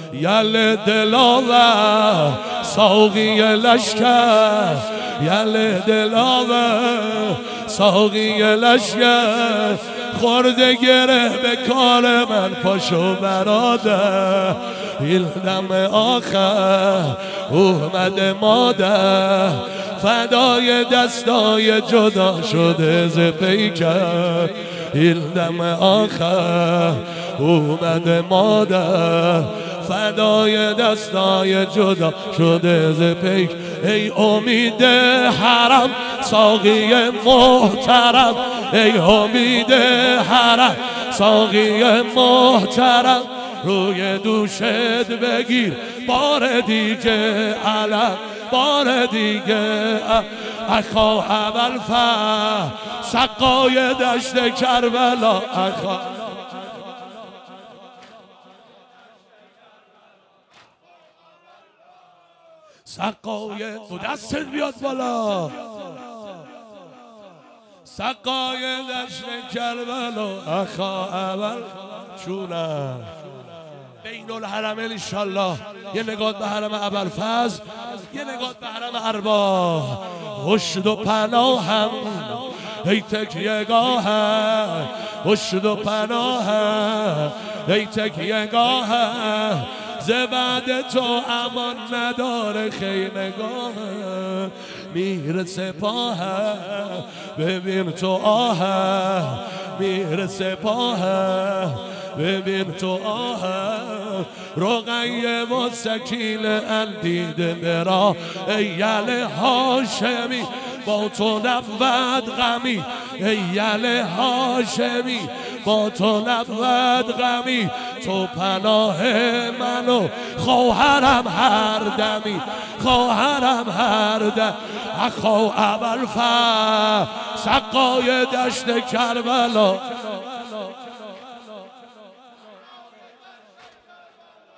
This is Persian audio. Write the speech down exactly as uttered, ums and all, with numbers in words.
یل دلاور ساقی لشکر، یل دلاور ساقی لشکر، خورده گره به کار من پاشو برادر. این دم آخر اومده مادر، فدای دستای جدا شده ز پیکر. این دم آخر اومده مادر، فدای دستای جدا شده ز پیک. ای امید حرم ساقی محترم، ای امید حرم ساقی محترم، روی دوشت بگیر بار دیگه علم، بار دیگه اخا ابوالفضل سقای دشت کربلا. اخا سقای تو دستت بیاد بالا، سقای دشت کربلا. اخا اول چونم بین الحرمین انشالله. یه نگاه به حرم ابوالفضل، یه نگاه به حرم ارواح. خورشید و پناهم ای تکیه گاهم، خورشید و پناهم ای تکیه گاهم، ز بعد تو امان نداره خیمگاهم. میر سپاهم ببین تو آهم، میر سپاهم ببین تو آهم، رقیه و سکیل اندیده برا. ای یل هاشمی با تو نبود غمی، ای یل هاشمی با تو نبود غمی، تو پناه منو خواهرم هر دمی، خواهرم هر دم. اخا ابوالفضل سقای دشت کربلا.